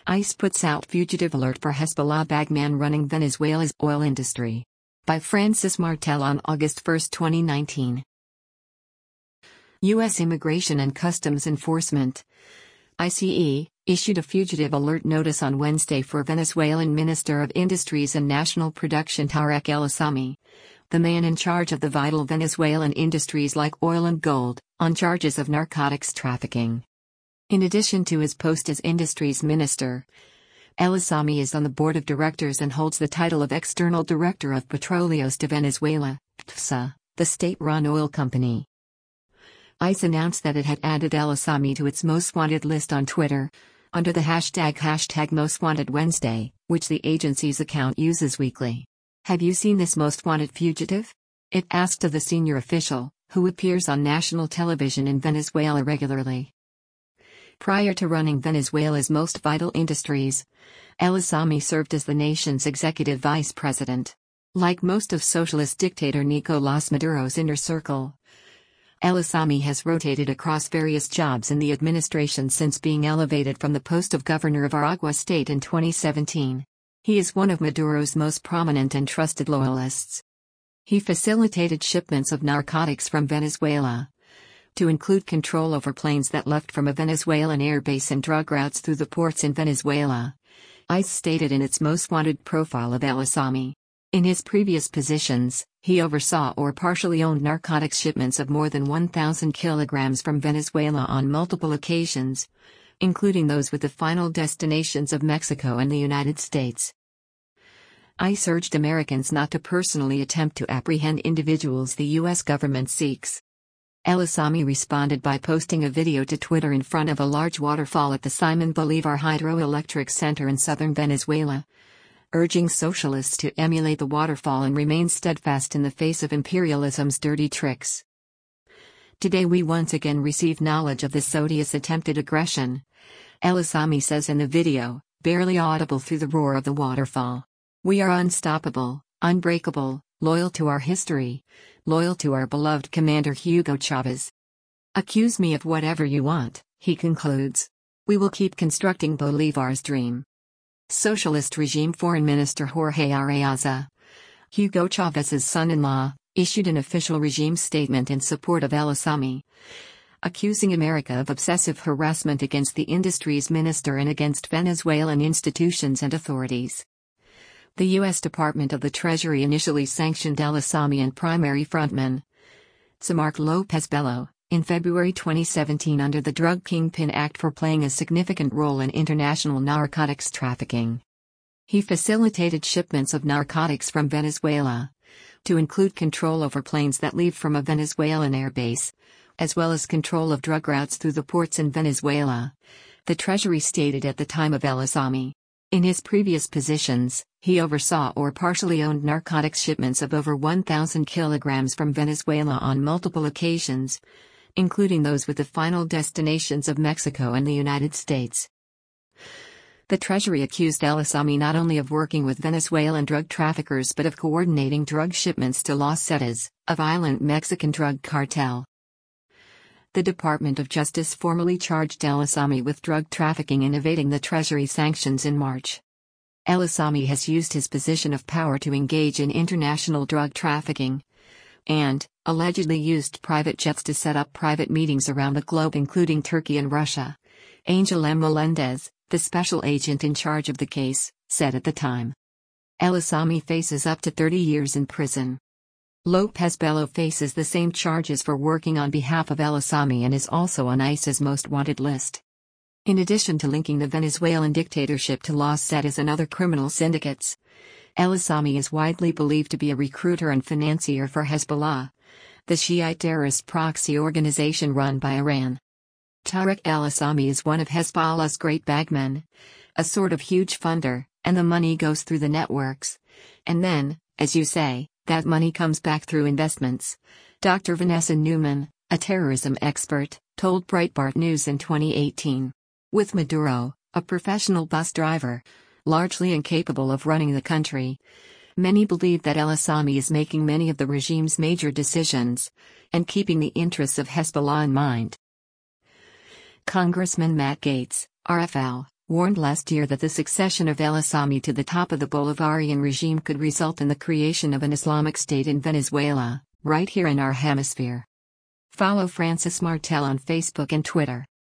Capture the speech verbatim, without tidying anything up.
ICE puts out fugitive alert for Hezbollah bagman running Venezuela's oil industry. By Francis Martel on August first, twenty nineteen. U S Immigration and Customs Enforcement, I C E, issued a fugitive alert notice on Wednesday for Venezuelan Minister of Industries and National Production Tarek El Assami, the man in charge of the vital Venezuelan industries like oil and gold, on charges of narcotics trafficking. In addition to his post as Industries Minister, El Assami is on the board of directors and holds the title of External Director of Petróleos de Venezuela, P T V S A, the state-run oil company. ICE announced that it had added El Assami to its most wanted list on Twitter, under the hashtag hashtag Most Wanted Wednesday, which the agency's account uses weekly. "Have you seen this most wanted fugitive?" it asked of the senior official, who appears on national television in Venezuela regularly. Prior to running Venezuela's most vital industries, El Assami served as the nation's executive vice president. Like most of socialist dictator Nicolás Maduro's inner circle, El Assami has rotated across various jobs in the administration since being elevated from the post of governor of Aragua state in twenty seventeen. He is one of Maduro's most prominent and trusted loyalists. He facilitated shipments of narcotics from Venezuela, to include control over planes that left from a Venezuelan airbase and drug routes through the ports in Venezuela, ICE stated in its most wanted profile of El Assami. In his previous positions, he oversaw or partially owned narcotics shipments of more than one thousand kilograms from Venezuela on multiple occasions, including those with the final destinations of Mexico and the United States. ICE urged Americans not to personally attempt to apprehend individuals the U S government seeks. El Assami responded by posting a video to Twitter in front of a large waterfall at the Simon Bolívar Hydroelectric Center in southern Venezuela, urging socialists to emulate the waterfall and remain steadfast in the face of imperialism's dirty tricks. "Today we once again receive knowledge of this odious attempted aggression," El Assami says in the video, barely audible through the roar of the waterfall. "We are unstoppable, unbreakable, loyal to our history, loyal to our beloved Commander Hugo Chavez. Accuse me of whatever you want," he concludes. "We will keep constructing Bolívar's dream." Socialist regime Foreign Minister Jorge Arreaza, Hugo Chávez's son-in-law, issued an official regime statement in support of El Assami, accusing America of obsessive harassment against the industry's minister and against Venezuelan institutions and authorities. The U S Department of the Treasury initially sanctioned El Assami and primary frontman Samark López Bello in February twenty seventeen under the Drug Kingpin Act for playing a significant role in international narcotics trafficking. He facilitated shipments of narcotics from Venezuela, to include control over planes that leave from a Venezuelan airbase, as well as control of drug routes through the ports in Venezuela, the Treasury stated at the time of El Assami. In his previous positions, he oversaw or partially owned narcotics shipments of over one thousand kilograms from Venezuela on multiple occasions, including those with the final destinations of Mexico and the United States. The Treasury accused El Assami not only of working with Venezuelan drug traffickers but of coordinating drug shipments to Los Zetas, a violent Mexican drug cartel. The Department of Justice formally charged El Assami with drug trafficking and evading the Treasury sanctions in March. El Assami has used his position of power to engage in international drug trafficking, and, allegedly used private jets to set up private meetings around the globe including Turkey and Russia. Angel M. Melendez, the special agent in charge of the case, said at the time. El Assami faces up to thirty years in prison. López Bello faces the same charges for working on behalf of El Assami and is also on ICE's most wanted list. In addition to linking the Venezuelan dictatorship to Los Zetas and other criminal syndicates, El Assami is widely believed to be a recruiter and financier for Hezbollah, the Shiite terrorist proxy organization run by Iran. Tarek El Assami is one of Hezbollah's great bagmen, a sort of huge funder, and the money goes through the networks. And then, as you say, that money comes back through investments. Doctor Vanessa Newman, a terrorism expert, told Breitbart News in twenty eighteen. With Maduro, a professional bus driver, largely incapable of running the country, many believe that El Assami is making many of the regime's major decisions, and keeping the interests of Hezbollah in mind. Congressman Matt Gaetz, R F L, warned last year that the succession of El Asami to the top of the Bolivarian regime could result in the creation of an Islamic State in Venezuela, right here in our hemisphere. Follow Francis Martel on Facebook and Twitter.